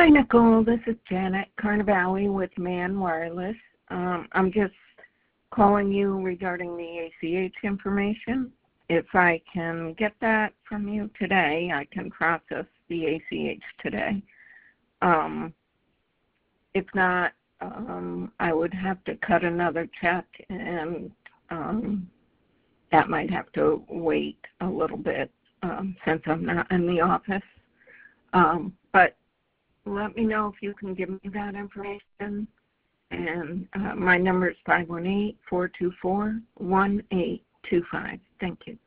Hi, Nicole. This is Janet Carnavale with Man Wireless. I'm just calling you regarding the ACH information. If I can get that from you today, I can process the ACH today. If not, I would have to cut another check, and that might have to wait a little bit since I'm not in the office. But let me know if you can give me that information. And my number is 518-424-1825. Thank you.